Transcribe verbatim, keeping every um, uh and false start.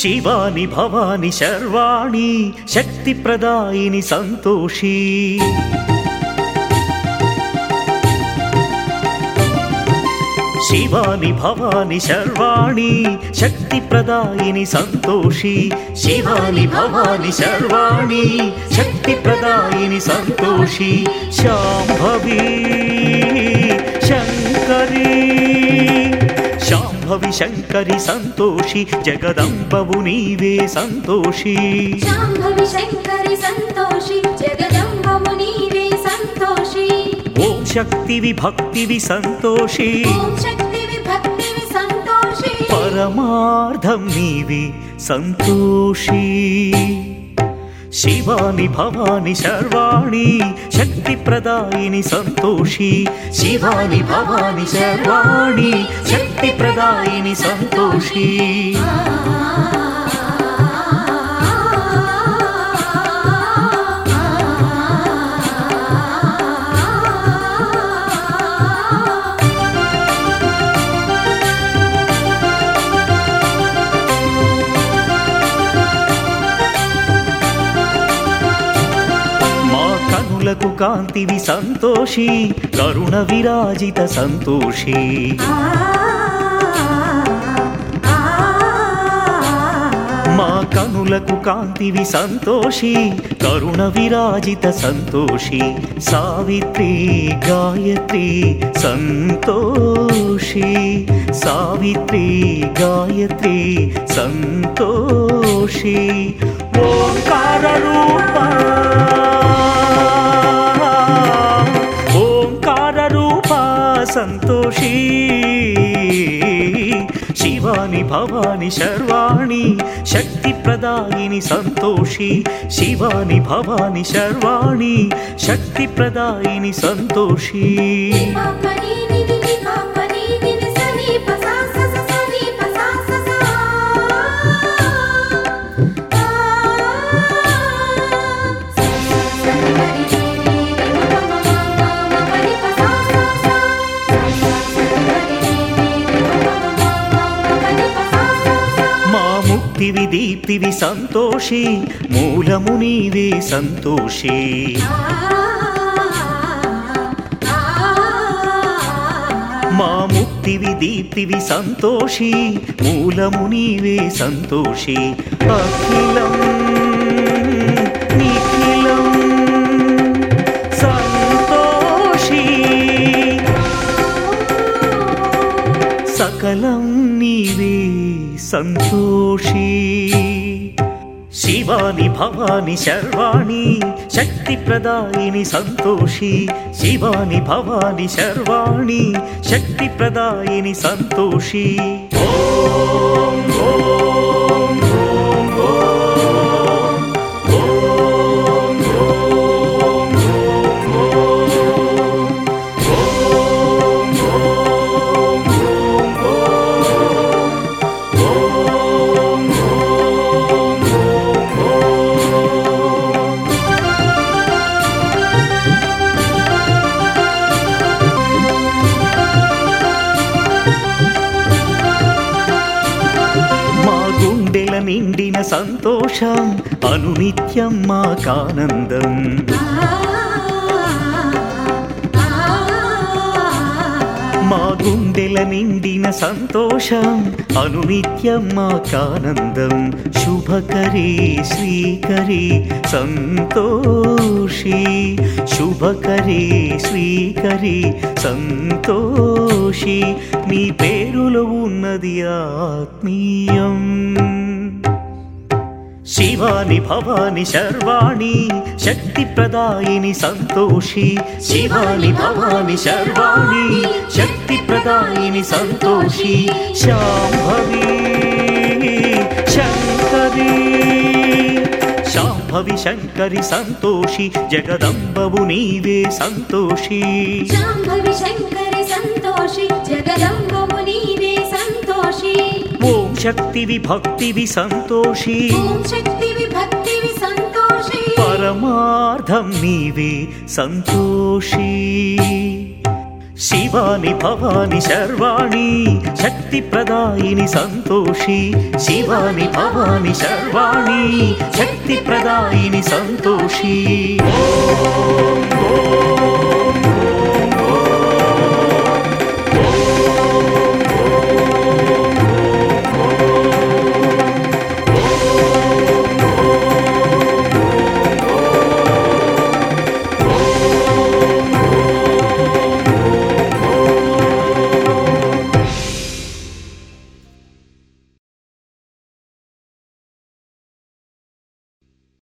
శివాని భవాని శర్వాణి శక్తి ప్రదాయిని సంతోషి శివాని భవాని శర్వాణి శక్తి ప్రదాయిని సంతోషి శివాని భవాని శర్వాణి శక్తి ప్రదాయిని సంతోషి శాంభవి శంకరి శాంభవి శంకరి సంతోషి జగదంబవు నీవే సంతోషి శాంభవి శంకరి సంతోషి జగదంబవు నీవే సంతోషి ఓం శక్తివి భక్తివి సంతోషి ఓం శక్తివి భక్తివి సంతోషి పరమార్థం నీవే సంతోషి శివాని భవాని శర్వాణి శక్తి ప్రదాయిని సంతోషి శివాని భవాని శర్వాణి శక్తి ప్రదాయిని సంతోషి కనులకు కాంతివి సంతోషి కరుణ విరాజిత సంతోషి మా కనులకు కాంతివి సంతోషి కరుణ విరాజిత సంతోషి సావిత్రి గాయత్రి సంతోషి సావిత్రి గాయత్రి సంతోషి ఓంకార రూప సంతోషి శివాని భవాని శర్వాణి శక్తి ప్రదాయిని సంతోషి శివాని భవాని శర్వాణి శక్తి ప్రదాయిని సంతోషి ముక్తివి దీప్తివి సంతోషి మూలము నీవే సంతోషి మా ముక్తివి దీప్తివి సంతోషి మూలము నీవే సంతోషి అఖిలం నిఖిలం సంతోషి సకలం నీవే సంతోషి శివాని భవాని శర్వాణి శక్తి ప్రదాయిని సంతోషి శివాని భవాని శర్వాణి శక్తి ప్రదాయిని సంతోషి ఓం ఓం ఓం ఓం ఓం ఓం నిండిన సంతోషం అనునిత్యం మాకానందం మా గుండెల నిండిన సంతోషం అనునిత్యం మాకానందం శుభకరే శ్రీకరే సంతోషి శుభకరే శ్రీకరే సంతోషి నీ పేరులో ఉన్నది ఆత్మీయం శివాని భవాని శర్వాణి శక్తి ప్రదాయిని సంతోషి శివాని భవాని శర్వాణి శక్తి ప్రదాయిని సంతోషి శాంభవి శంకరి శాంభవి శంకరి సంతోషి జగదంబవు నీవే సంతోషి శాంభవి శంకరి సంతోషి జగదంబవు నీవే సంతోషి ఓం శక్తివి భక్తివి సంతోషి ఓం శక్తివి భక్తివి సంతోషి పరమార్థం నీవే సంతోషి శివాని భవాని శర్వాణి శక్తి ప్రదాయిని సంతోషి శివాని భవాని శర్వాణి శక్తి ప్రదాయిని సంతోషి ఓం ఓం